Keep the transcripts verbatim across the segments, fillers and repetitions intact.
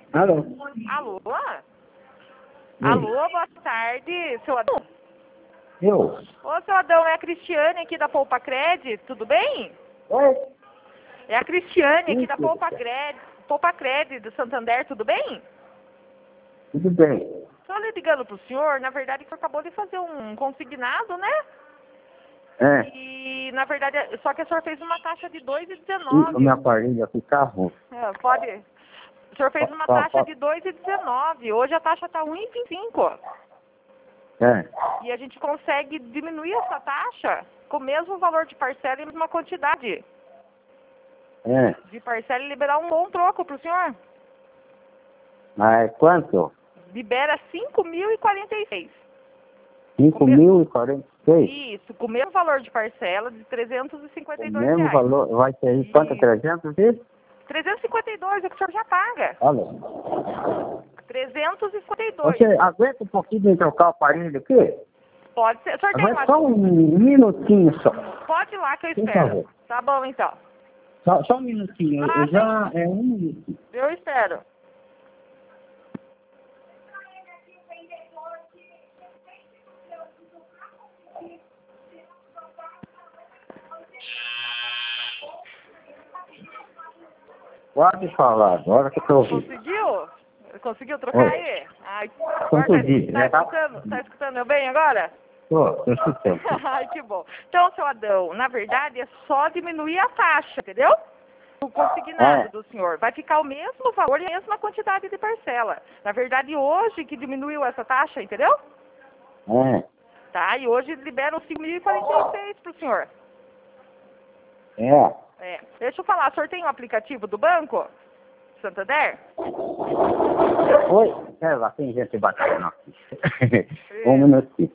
Alô? Alô? Sim. Alô, boa tarde, seu Adão. Eu? Ô, seu Adão, é a Cristiane aqui da Poupa Cred, tudo bem? Oi? É a Cristiane aqui Sim, da tudo Poupa bem. Cred, Poupa Cred do Santander, tudo bem? Tudo bem. Só ligando pro senhor, na verdade, que o senhor acabou de fazer um consignado, né? É. E, na verdade, só que o senhor fez uma taxa de dois e E o dezenove. meu aparelho aqui tá ruim. É, pode... O senhor fez uma Só- taxa só- de dois e dezenove. Hoje a taxa tá um e vinte e cinco. É. E a gente consegue diminuir essa taxa com o mesmo valor de parcela e a mesma quantidade É. de parcela e liberar um bom troco pro senhor. Mas quanto? Libera cinco mil e quarenta e seis. cinco mil e quarenta e seis? Isso, com o mesmo valor de parcela de trezentos e cinquenta O e dois mesmo reais. valor vai ser aí quanto? Isso. trezentos e? trezentos e cinquenta e dois é o que o senhor já paga. Alô? trezentos e cinquenta e dois. Você aguenta um pouquinho de trocar o aparelho aqui? Pode ser. O senhor tem Vai uma... só um minutinho só. Pode ir lá que eu Por espero. favor. Tá bom, então. Só, só um minutinho. Ah, Eu já... É um minuto. Eu espero. Pode falar agora que eu tô ouvindo. Conseguiu? Conseguiu trocar Oi. aí? Ai, agora Consegui, tá, né? tá escutando? Tá escutando eu bem agora? Tô, tô escutando. Ai, que bom. Então, seu Adão, na verdade é só diminuir a taxa, entendeu? O consignado É. do senhor. Vai ficar o mesmo valor e a mesma quantidade de parcela. Na verdade, hoje que diminuiu essa taxa, entendeu? É. Tá? E hoje liberam cinco mil e quarenta e seis pro senhor. É. É. Deixa eu falar, o senhor tem um aplicativo do banco? Santander? Oi. É, lá tem gente batendo aqui. Um minutinho.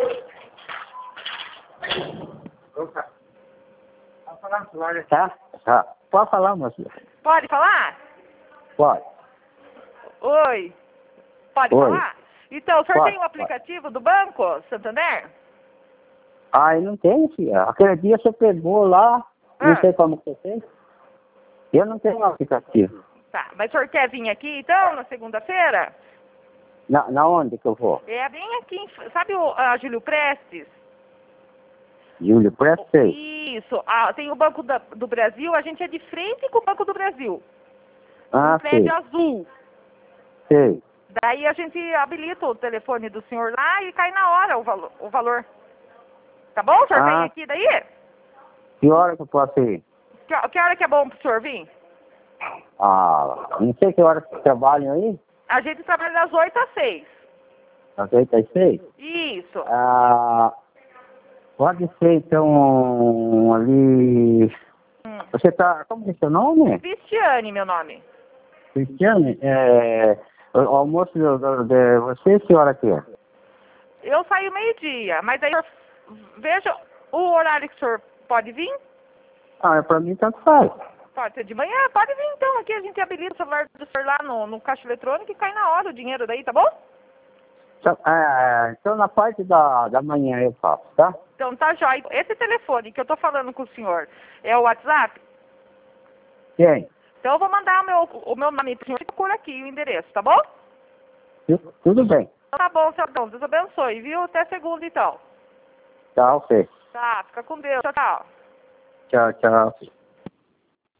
Pode falar, Flávia. Tá? Tá. Pode falar, moça. Pode falar? Pode. Oi. Pode Oi. falar? Então, o senhor Pode, tem um aplicativo do banco, Santander? Ah, eu não tenho, filha. Aquele dia você pegou lá, não Ah. sei como que você fez. Eu não tenho um aplicativo. Tá, mas o senhor quer vir aqui então, na segunda-feira? Na, na onde que eu vou? É bem aqui, em f- sabe o a Júlio Prestes? Júlio Prestes? Isso, ah, tem o Banco da- do Brasil, a gente é de frente com o Banco do Brasil. Ah, Um prédio sei. azul. Sei. Daí a gente habilita o telefone do senhor lá e cai na hora o, valo, o valor. Tá bom? O senhor vem Ah. aqui daí? Que hora que eu posso ir? Que, que hora que é bom pro senhor vir? Ah, não sei que hora que trabalham aí. A gente trabalha das oito às seis. Às oito às seis? Isso. Ah, pode ser então ali. Hum. Você tá. Como que é seu nome? Cristiane, meu nome. Cristiane? É. O o almoço de, de- de você, que hora que é? Eu saio meio-dia, mas aí o senhor veja o horário que o senhor pode vir. Ah, é pra mim tanto faz. Pode ser de manhã, pode vir então. Aqui a gente habilita o celular do senhor lá no, no caixa eletrônico e cai na hora o dinheiro daí, tá bom? Então, é, então na parte da, da manhã eu faço, tá? Então tá jóia. Esse telefone que eu tô falando com o senhor é o WhatsApp? Quem? Então eu vou mandar o meu, o meu nome pro senhor e procura aqui o endereço, tá bom? Tu- Tudo bem. Então tá bom, seu Adão. Deus abençoe, viu? Até segunda então. Tchau, Fê. Tá, fica com Deus. Tchau, tchau. Tchau, tchau.